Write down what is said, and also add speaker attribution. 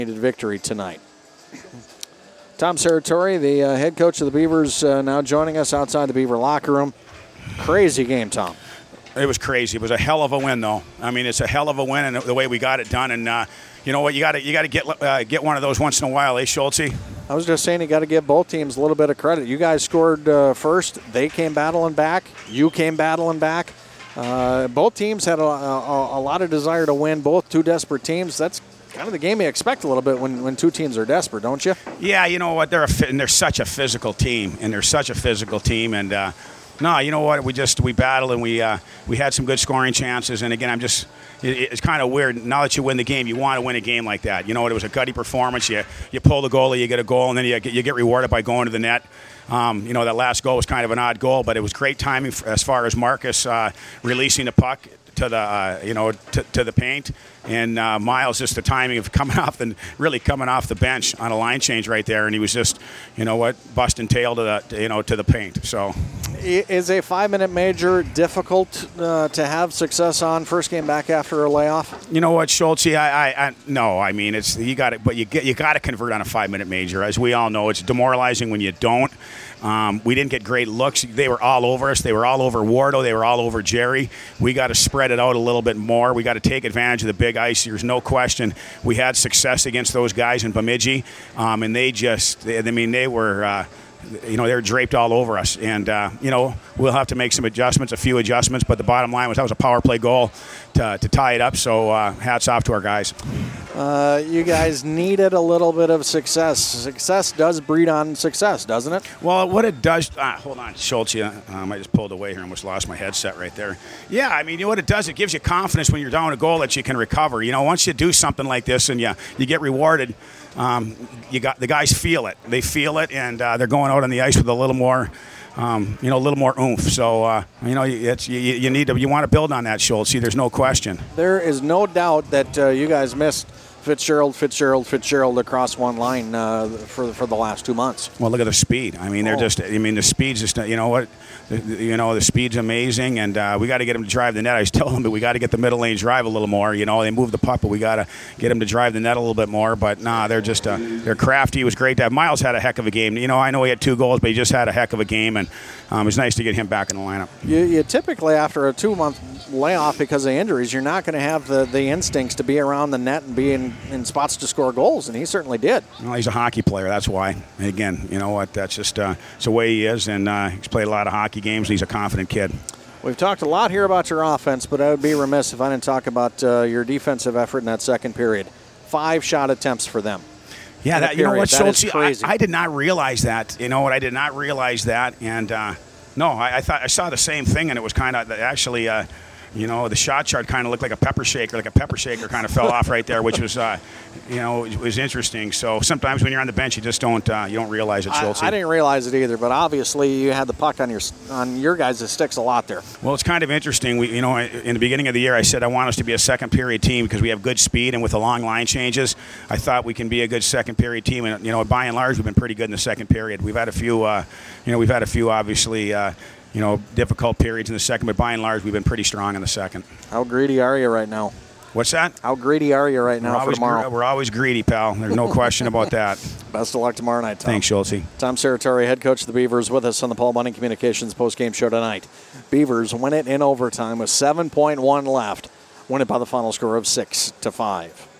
Speaker 1: victory tonight. Tom Serratore, the head coach of the Beavers, now joining us outside the Beaver locker room. Crazy game, Tom.
Speaker 2: It was crazy. It was a hell of a win, though. I mean, it's a hell of a win, and the way we got it done. And you know what? You got to get one of those once in a while, Schultz?
Speaker 1: I was just saying you got to give both teams a little bit of credit. You guys scored first. They came battling back. You came battling back. Both teams had a lot of desire to win. Both two desperate teams. That's kind of the game you expect a little bit when two teams are desperate, don't you?
Speaker 2: Yeah, you know what? They're such a physical team, and no, you know what? We battled and we had some good scoring chances. And again, it's kind of weird. Now that you win the game, you want to win a game like that. You know what? It was a gutty performance. You pull the goalie, you get a goal, and then you get rewarded by going to the net. You know, that last goal was kind of an odd goal, but it was great timing as far as Marcus releasing the puck to the paint, and Miles, just the timing of coming off the bench on a line change right there, and he was just, you know what, busting tail to the paint. So,
Speaker 1: is a 5-minute major difficult to have success on first game back after a layoff?
Speaker 2: You know what, Schultz? No. I mean, you got to convert on a 5-minute major. As we all know, it's demoralizing when you don't. We didn't get great looks. They were all over us. They were all over Wardo. They were all over Jerry. We got to spread it out a little bit more. We got to take advantage of the big ice. There's no question. We had success against those guys in Bemidji, and they were. They were draped all over us. And, we'll have to make a few adjustments. But the bottom line was that was a power play goal to tie it up. So hats off to our guys.
Speaker 1: You guys needed a little bit of success. Success does breed on success, doesn't it?
Speaker 2: Well, what it does, hold on, Schultz, I just pulled away here and almost lost my headset right there. Yeah, I mean, you know what it does? It gives you confidence when you're down a goal that you can recover. You know, once you do something like this and you get rewarded, the guys feel it. They feel it, and they're going out on the ice with a little more, a little more oomph. So, you want to build on that, Schultz. See, there's no question.
Speaker 1: There is no doubt that you guys missed Fitzgerald across one line for the last 2 months.
Speaker 2: Well, look at the speed. I mean, the speed's just, you know what, the speed's amazing, and we got to get them to drive the net. I was telling them that we got to get the middle lane drive a little more. You know, they move the puck, but we got to get them to drive the net a little bit more. But they're just they're crafty. It was great to have Miles had a heck of a game. You know, I know he had 2 goals, but he just had a heck of a game, and it was nice to get him back in the lineup.
Speaker 1: You typically, after a 2-month layoff because of injuries, you're not going to have the instincts to be around the net and be in spots to score goals, and he certainly did.
Speaker 2: Well, he's a hockey player, that's why. And again, you know what, that's just it's the way he is, and he's played a lot of hockey games. He's a confident kid.
Speaker 1: We've talked a lot here about your offense, but I would be remiss if I didn't talk about your defensive effort in that second period. 5 shot attempts for them.
Speaker 2: Yeah, you know what, Schultz,
Speaker 1: crazy.
Speaker 2: I did not realize that. You know what, I did not realize that, and no, I thought I saw the same thing, and it was kind of actually. The shot chart kind of looked like a pepper shaker. Kind of fell off right there, which was, it was interesting. So sometimes when you're on the bench, you just don't realize it, Schultz.
Speaker 1: I didn't realize it either, but obviously you had the puck on your guys' sticks a lot there.
Speaker 2: Well, it's kind of interesting. In the beginning of the year, I said I want us to be a second period team because we have good speed, and with the long line changes, I thought we can be a good second period team. And by and large, we've been pretty good in the second period. We've had a few, obviously. Difficult periods in the second, but by and large, we've been pretty strong in the second.
Speaker 1: How greedy are you right now?
Speaker 2: What's that?
Speaker 1: How greedy are you right now for tomorrow?
Speaker 2: We're always greedy, pal. There's no question about that.
Speaker 1: Best of luck tomorrow night, Tom.
Speaker 2: Thanks, Schultz.
Speaker 1: Tom Serratore, head coach of the Beavers, with us on the Paul Bunning Communications postgame show tonight. Beavers win it in overtime with 7.1 left. Win it by the final score of 6-5.